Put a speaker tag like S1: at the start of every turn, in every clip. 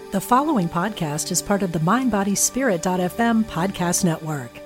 S1: The following podcast is part of the MindBodySpirit.fm podcast network.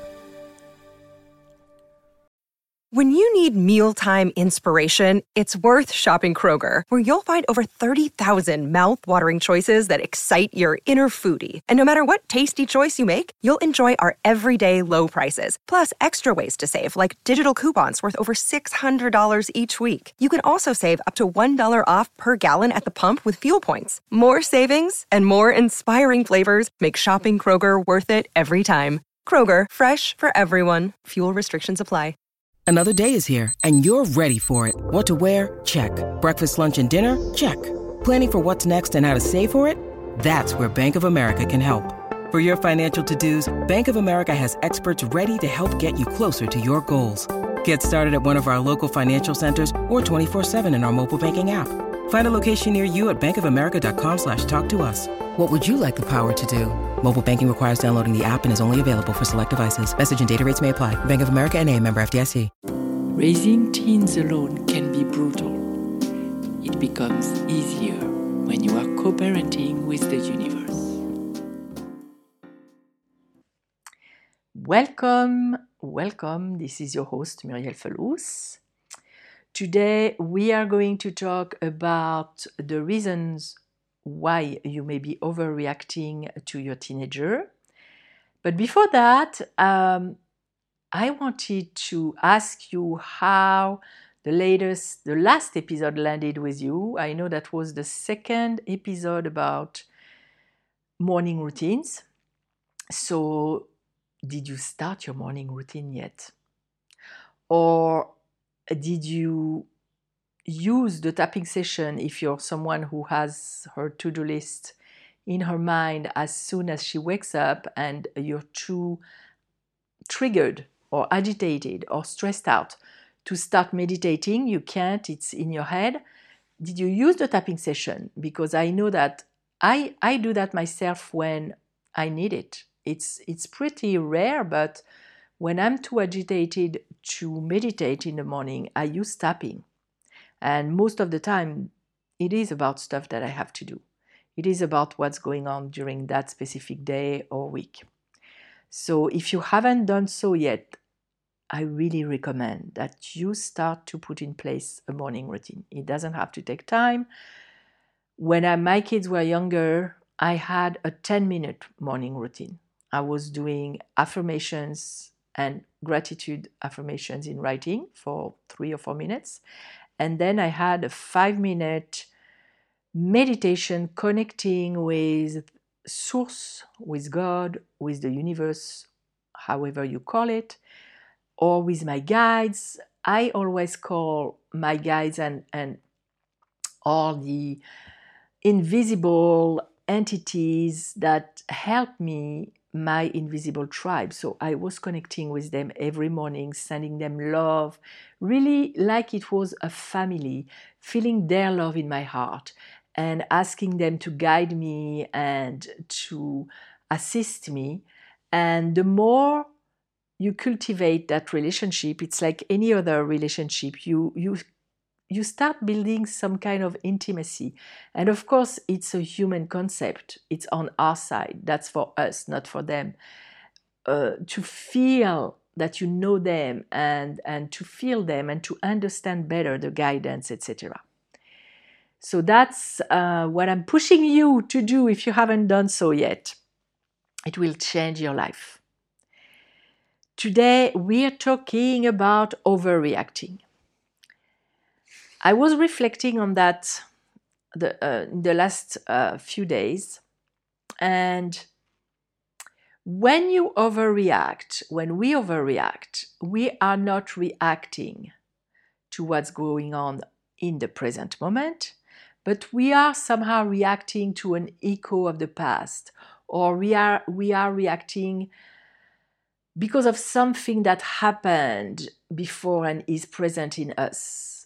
S2: When you need mealtime inspiration, it's worth shopping Kroger, where you'll find over 30,000 mouth-watering choices that excite your inner foodie. And no matter what tasty choice you make, you'll enjoy our everyday low prices, plus extra ways to save, like digital coupons worth over $600 each week. You can also save up to $1 off per gallon at the pump with fuel points. More savings and more inspiring flavors make shopping Kroger worth it every time. Kroger, fresh for everyone. Fuel restrictions apply.
S3: Another day is here, and you're ready for it. What to wear? Check. Breakfast, lunch, and dinner? Check. Planning for what's next and how to save for it? That's where Bank of America can help. For your financial to-dos, Bank of America has experts ready to help get you closer to your goals. Get started at one of our local financial centers or 24/7 in our mobile banking app. Find a location near you at bankofamerica.com/talktous. What would you like the power to do? Mobile banking requires downloading the app and is only available for select devices. Message and data rates may apply. Bank of America N.A., member FDIC.
S4: Raising teens alone can be brutal. It becomes easier when you are co-parenting with the universe. Welcome. This is your host, Muriel Felous. Today, we are going to talk about the reasons why you may be overreacting to your teenager. But before that, I wanted to ask you how the last episode landed with you. I know that was the second episode about morning routines. So, did you start your morning routine yet? Or did you use the tapping session if you're someone who has her to-do list in her mind as soon as she wakes up and you're too triggered or agitated or stressed out to start meditating? You can't, it's in your head. Did you use the tapping session? Because I know that I do that myself when I need it. It's pretty rare, but when I'm too agitated to meditate in the morning, I use tapping. And most of the time, it is about stuff that I have to do. It is about what's going on during that specific day or week. So if you haven't done so yet, I really recommend that you start to put in place a morning routine. It doesn't have to take time. When my kids were younger, I had a 10-minute morning routine. I was doing affirmations and gratitude affirmations in writing for 3 or 4 minutes. And then I had a 5-minute meditation connecting with Source, with God, with the universe, however you call it, or with my guides. I always call my guides and all the invisible entities that help me, my invisible tribe. So I was connecting with them every morning, sending them love, really like it was a family, feeling their love in my heart and asking them to guide me and to assist me. And the more you cultivate that relationship, it's like any other relationship, you start building some kind of intimacy. And of course, it's a human concept. It's on our side. That's for us, not for them. To feel that you know them and to feel them and to understand better the guidance, etc. So that's what I'm pushing you to do if you haven't done so yet. It will change your life. Today, we are talking about overreacting. I was reflecting on that in the last few days. And when we overreact, we are not reacting to what's going on in the present moment, but we are somehow reacting to an echo of the past, or we are reacting because of something that happened before and is present in us.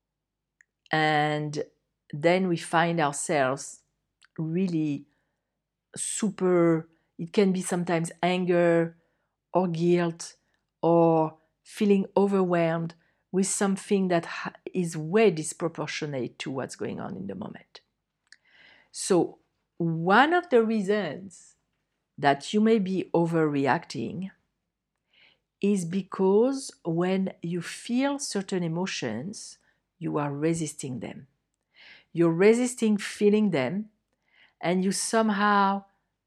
S4: And then we find ourselves really super, it can be sometimes anger or guilt or feeling overwhelmed with something that is way disproportionate to what's going on in the moment. So one of the reasons that you may be overreacting is because when you feel certain emotions, you are resisting them. You're resisting feeling them, and you somehow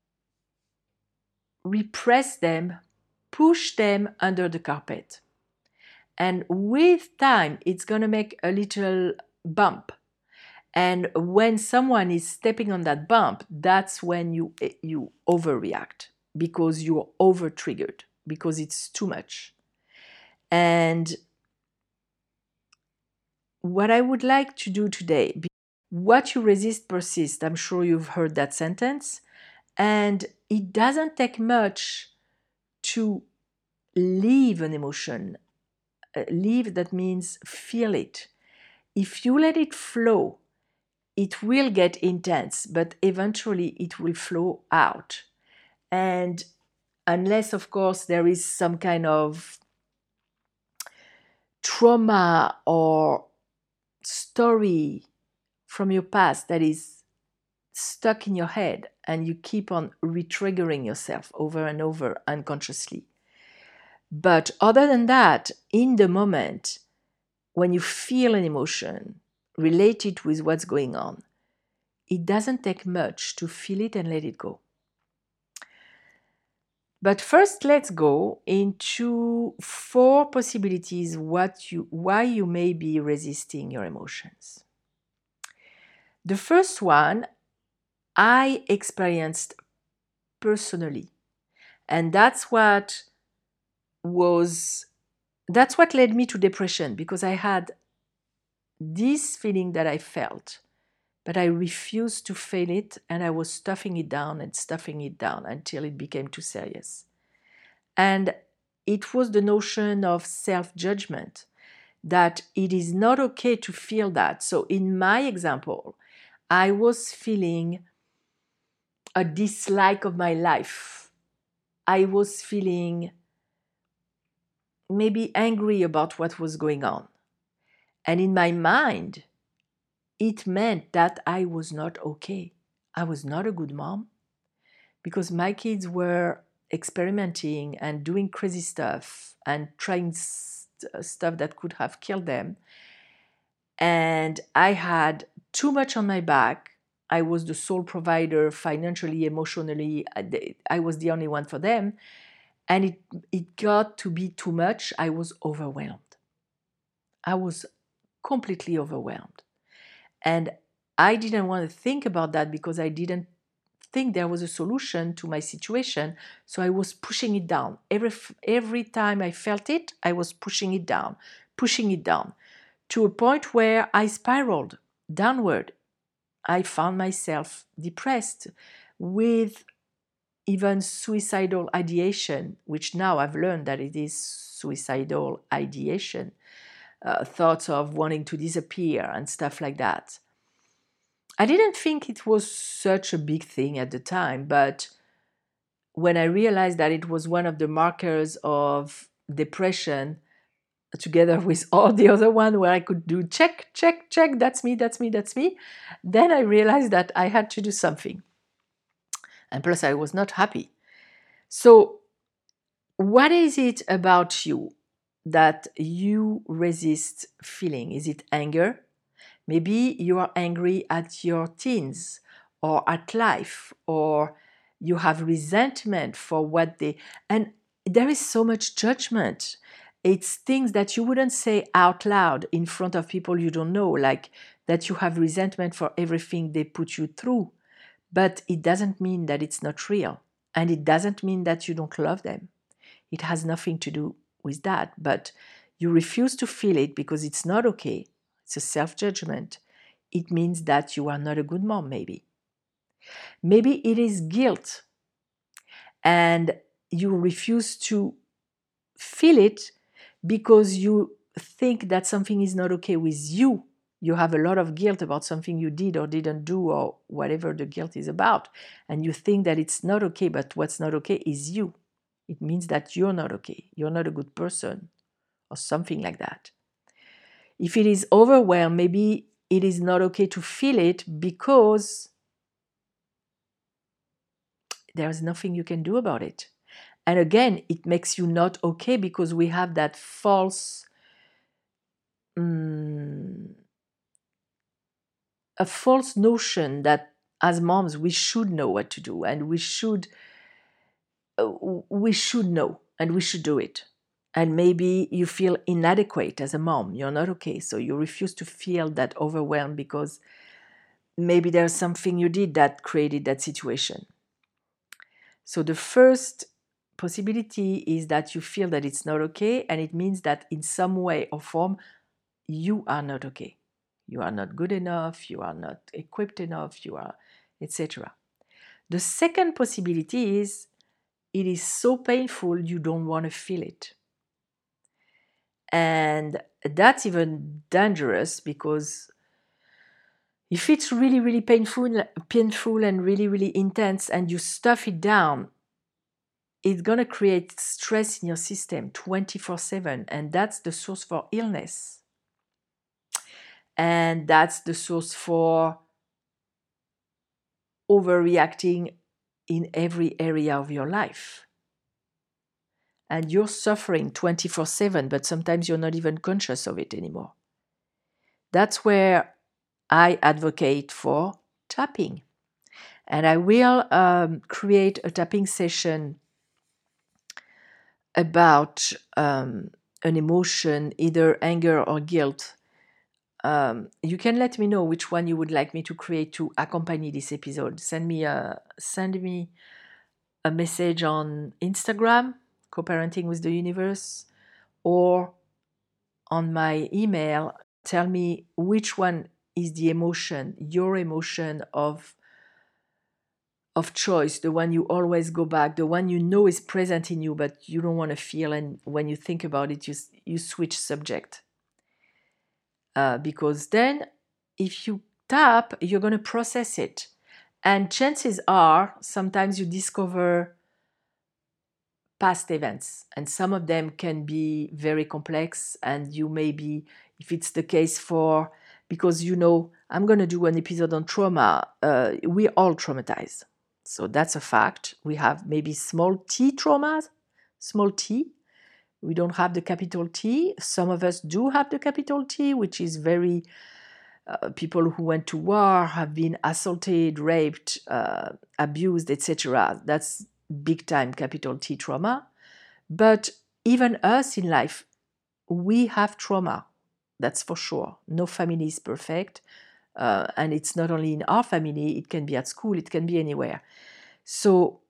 S4: repress them, push them under the carpet. And with time, it's going to make a little bump. And when someone is stepping on that bump, that's when you overreact because you're over-triggered, because it's too much. And what I would like to do today, what you resist persists. I'm sure you've heard that sentence. And it doesn't take much to leave an emotion. Leave, that means feel it. If you let it flow, it will get intense, but eventually it will flow out. And unless, of course, there is some kind of trauma or story from your past that is stuck in your head and you keep on re-triggering yourself over and over unconsciously. But other than that, in the moment, when you feel an emotion related with what's going on, it doesn't take much to feel it and let it go. But first, let's go into 4 possibilities why you may be resisting your emotions. The first one, I experienced personally. And that's what led me to depression, because I had this feeling that I felt, but I refused to feel it, and I was stuffing it down until it became too serious. And it was the notion of self-judgment, that it is not okay to feel that. So in my example, I was feeling a dislike of my life. I was feeling maybe angry about what was going on. And in my mind, it meant that I was not okay. I was not a good mom because my kids were experimenting and doing crazy stuff and trying stuff that could have killed them. And I had too much on my back. I was the sole provider financially, emotionally. I was the only one for them. And it got to be too much. I was overwhelmed. I was completely overwhelmed. And I didn't want to think about that because I didn't think there was a solution to my situation. So I was pushing it down. Every time I felt it, I was pushing it down, to a point where I spiraled downward. I found myself depressed with even suicidal ideation, which now I've learned that it is suicidal ideation, thoughts of wanting to disappear and stuff like that. I didn't think it was such a big thing at the time, but when I realized that it was one of the markers of depression, together with all the other one where I could do check, that's me, then I realized that I had to do something. And plus, I was not happy. So, what is it about you that you resist feeling? Is it anger? Maybe you are angry at your teens or at life, or you have resentment for what they... And there is so much judgment. It's things that you wouldn't say out loud in front of people you don't know, like that you have resentment for everything they put you through. But it doesn't mean that it's not real. And it doesn't mean that you don't love them. It has nothing to do with that. But you refuse to feel it because it's not okay. It's a self-judgment. It means that you are not a good mom, maybe. Maybe it is guilt. And you refuse to feel it because you think that something is not okay with you. You have a lot of guilt about something you did or didn't do, or whatever the guilt is about. And you think that it's not okay, but what's not okay is you. It means that you're not okay. You're not a good person, or something like that. If it is overwhelmed, maybe it is not okay to feel it because there's nothing you can do about it. And again, it makes you not okay because we have that false, a false notion that as moms we should know what to do, and we should know, and we should do it. And maybe you feel inadequate as a mom. You're not okay, so you refuse to feel that overwhelmed because maybe there's something you did that created that situation. So the first possibility is that you feel that it's not okay, and it means that in some way or form you are not okay. You are not good enough, you are not equipped enough, you are, etc. The second possibility is it is so painful you don't want to feel it. And that's even dangerous, because if it's really, really painful and really, really intense and you stuff it down, it's going to create stress in your system 24/7, and that's the source for illness. And that's the source for overreacting in every area of your life. And you're suffering 24/7, but sometimes you're not even conscious of it anymore. That's where I advocate for tapping. And I will create a tapping session about an emotion, either anger or guilt. You can let me know which one you would like me to create to accompany this episode. Send me a message on Instagram, Co-Parenting with the Universe, or on my email. Tell me which one is the emotion, your emotion of choice, the one you always go back, the one you know is present in you but you don't want to feel, and when you think about it, you switch subject. Because then if you tap, you're going to process it. And chances are, sometimes you discover past events, and some of them can be very complex, and you may be, if it's the case for, because I'm going to do an episode on trauma, we're all traumatized. So that's a fact. We have maybe small t traumas, small t. We don't have the capital T. Some of us do have the capital T, which is very, people who went to war, have been assaulted, raped, abused, etc. That's big time capital T trauma. But even us in life, we have trauma. That's for sure. No family is perfect. And it's not only in our family, it can be at school, it can be anywhere. So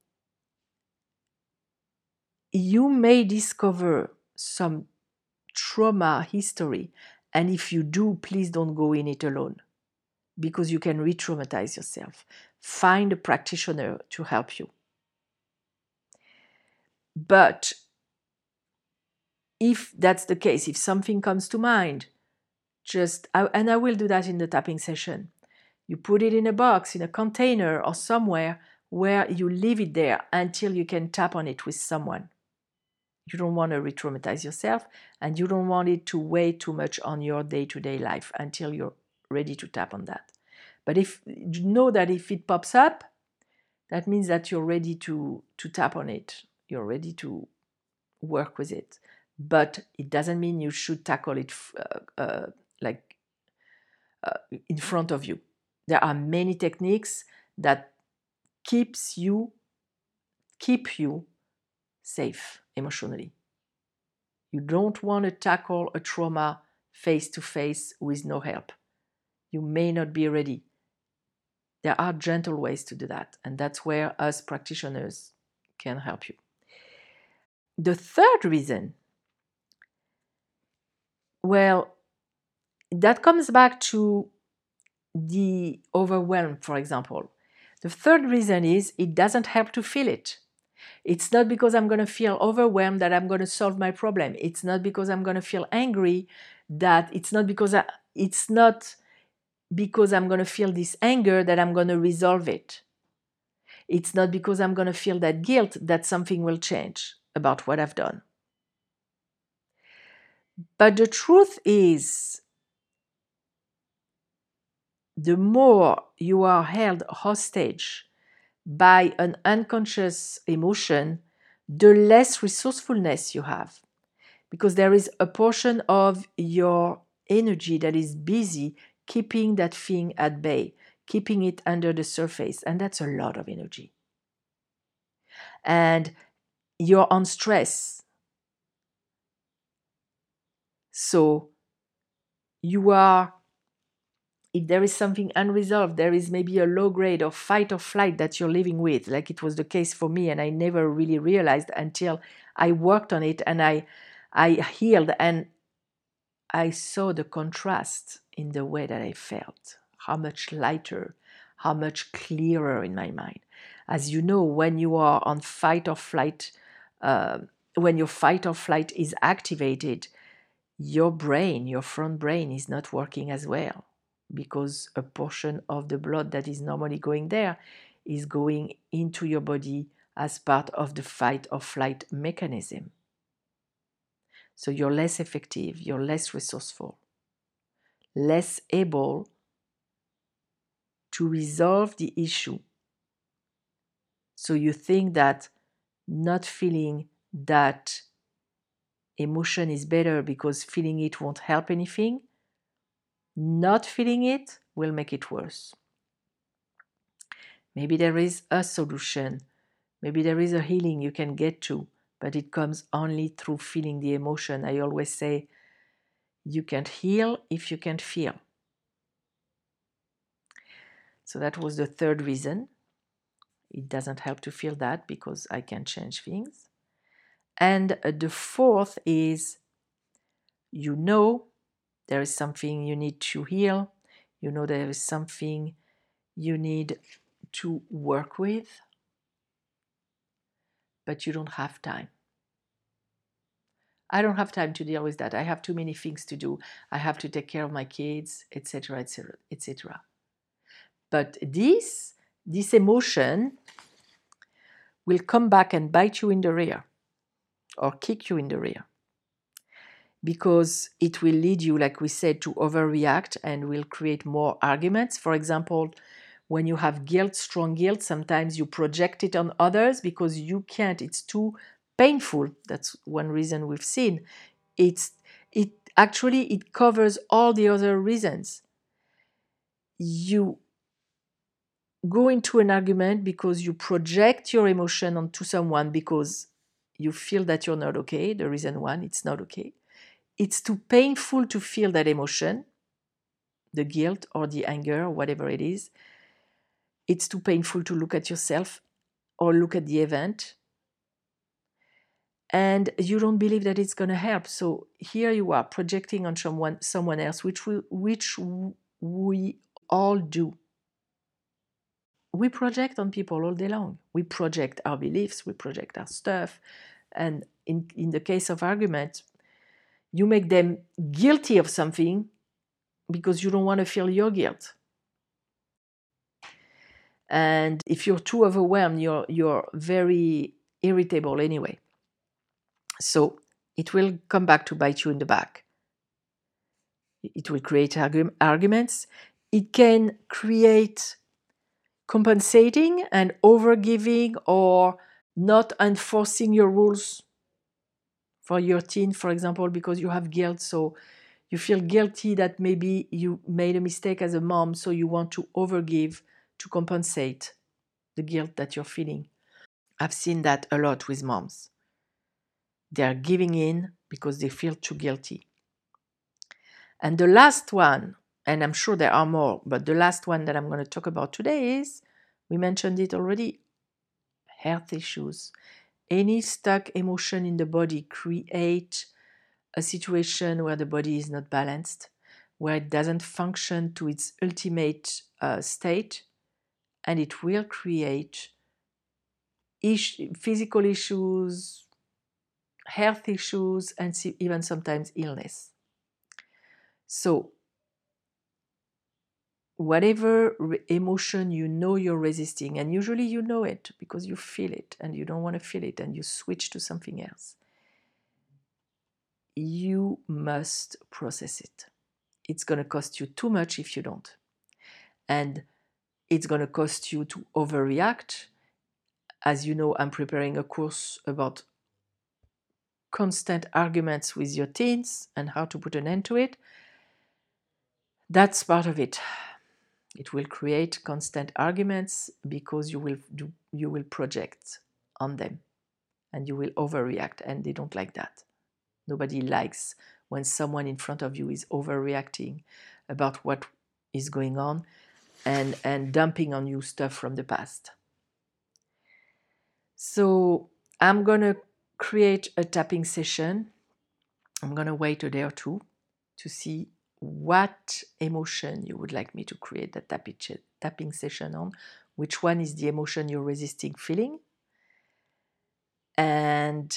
S4: you may discover some trauma history, and if you do, please don't go in it alone, because you can re-traumatize yourself. Find a practitioner to help you. But if that's the case, if something comes to mind, and I will do that in the tapping session, you put it in a box, in a container, or somewhere where you leave it there until you can tap on it with someone. You don't want to re-traumatize yourself, and you don't want it to weigh too much on your day-to-day life until you're ready to tap on that. But if you know that if it pops up, that means that you're ready to tap on it. You're ready to work with it. But it doesn't mean you should tackle it in front of you. There are many techniques that keep you safe emotionally. You don't want to tackle a trauma face-to-face with no help. You may not be ready. There are gentle ways to do that, and that's where us practitioners can help you. The third reason, well, that comes back to the overwhelm, for example. The third reason is it doesn't help to feel it. It's not because I'm going to feel overwhelmed that I'm going to solve my problem. It's not because I'm going to feel angry it's not because I'm going to feel this anger that I'm going to resolve it. It's not because I'm going to feel that guilt that something will change about what I've done. But the truth is, the more you are held hostage by an unconscious emotion, the less resourcefulness you have. Because there is a portion of your energy that is busy keeping that thing at bay, keeping it under the surface. And that's a lot of energy. And you're on stress. So you are, if there is something unresolved, there is maybe a low grade of fight or flight that you're living with, like it was the case for me, and I never really realized until I worked on it and I healed, and I saw the contrast in the way that I felt, how much lighter, how much clearer in my mind. As you know, when you are on fight or flight, when your fight or flight is activated, your brain, your front brain, is not working as well, because a portion of the blood that is normally going there is going into your body as part of the fight or flight mechanism. So you're less effective, you're less resourceful, less able to resolve the issue. So you think that not feeling that emotion is better because feeling it won't help anything. Not feeling it will make it worse. Maybe there is a solution. Maybe there is a healing you can get to, but it comes only through feeling the emotion. I always say, you can't heal if you can't feel. So that was the third reason. It doesn't help to feel that because I can change things. And the fourth is, you know there is something you need to heal. You know there is something you need to work with, but you don't have time. I don't have time to deal with that. I have too many things to do. I have to take care of my kids, etc., etc., etc. But this emotion will come back and bite you in the rear or kick you in the rear, because it will lead you, like we said, to overreact and will create more arguments. For example, when you have guilt, strong guilt, sometimes you project it on others because you can't. It's too painful. That's one reason we've seen. It covers all the other reasons. You go into an argument because you project your emotion onto someone because you feel that you're not okay. The reason one, it's not okay. It's too painful to feel that emotion, the guilt or the anger, whatever it is. It's too painful to look at yourself or look at the event. And you don't believe that it's going to help. So here you are projecting on someone else, which we all do. We project on people all day long. We project our beliefs, we project our stuff. And in the case of argument, you make them guilty of something because you don't want to feel your guilt. And if you're too overwhelmed, you're very irritable anyway. So it will come back to bite you in the back. It will create arguments. It can create compensating and overgiving or not enforcing your rules for your teen, for example, because you have guilt. So you feel guilty that maybe you made a mistake as a mom, so you want to overgive to compensate the guilt that you're feeling. I've seen that a lot with moms. They're giving in because they feel too guilty. And the last one, and I'm sure there are more, but the last one that I'm going to talk about today is, we mentioned it already, health issues. Any stuck emotion in the body create a situation where the body is not balanced, where it doesn't function to its ultimate state, and it will create physical issues, health issues, and even sometimes illness. So whatever emotion you know you're resisting, and usually you know it because you feel it and you don't want to feel it and you switch to something else, you must process it. It's going to cost you too much if you don't. And it's going to cost you to overreact As you know, I'm preparing a course about constant arguments with your teens and how to put an end to it. That's part of it. It will create constant arguments because you will project on them and you will overreact, and they don't like that. Nobody likes when someone in front of you is overreacting about what is going on and dumping on you stuff from the past. So I'm going to create a tapping session. I'm going to wait a day or two to see what emotion you would like me to create that tapping session on, which one is the emotion you're resisting feeling, and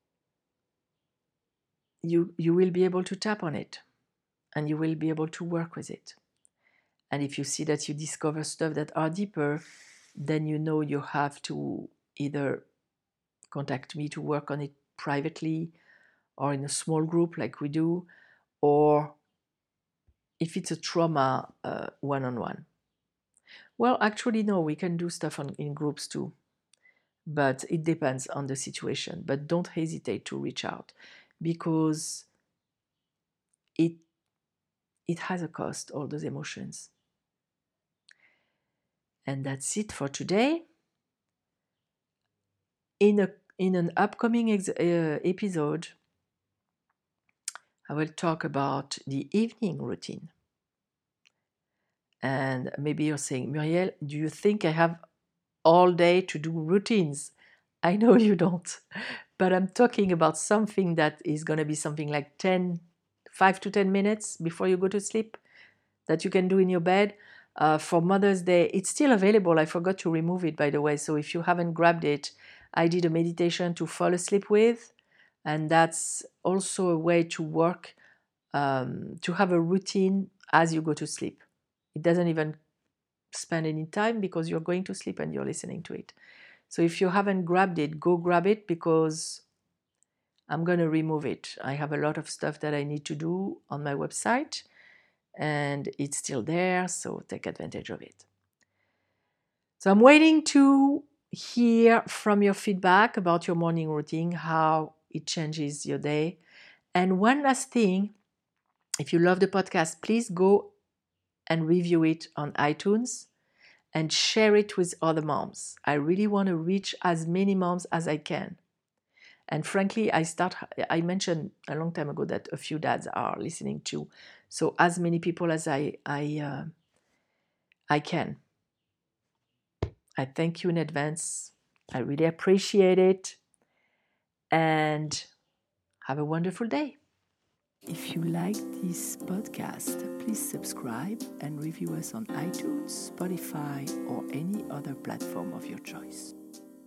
S4: you will be able to tap on it and you will be able to work with it. And if you see that you discover stuff that are deeper, then you know you have to either contact me to work on it privately or in a small group like we do, or if it's a trauma, one-on-one. Well, actually, no, we can do stuff in groups too, but it depends on the situation. But don't hesitate to reach out, because it has a cost, all those emotions. And that's it for today. In an upcoming episode, I will talk about the evening routine. And maybe you're saying, Muriel, do you think I have all day to do routines? I know you don't, but I'm talking about something that is going to be something like 5 to 10 minutes before you go to sleep that you can do in your bed. For Mother's Day, it's still available. I forgot to remove it, by the way. So if you haven't grabbed it, I did a meditation to fall asleep with. And that's also a way to work, to have a routine as you go to sleep. It doesn't even spend any time because you're going to sleep and you're listening to it. So if you haven't grabbed it, go grab it, because I'm going to remove it. I have a lot of stuff that I need to do on my website, and it's still there, so take advantage of it. So I'm waiting to hear from your feedback about your morning routine, how it changes your day. And one last thing, if you love the podcast, please go and review it on iTunes and share it with other moms. I really want to reach as many moms as I can. And frankly, I mentioned a long time ago that a few dads are listening too. So as many people as I can. I thank you in advance. I really appreciate it. And have a wonderful day. If you like this podcast, please subscribe and review us on iTunes, Spotify, or any other platform of your choice.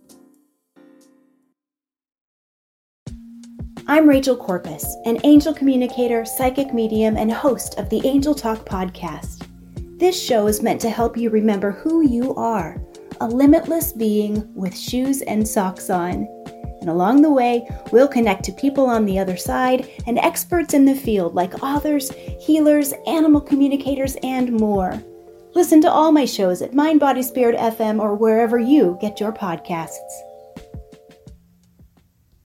S5: I'm Rachel Corpus, an angel communicator, psychic medium, and host of the Angel Talk podcast. This show is meant to help you remember who you are, a limitless being with shoes and socks on. And along the way, we'll connect to people on the other side and experts in the field like authors, healers, animal communicators, and more. Listen to all my shows at Mind Body Spirit FM or wherever you get your podcasts.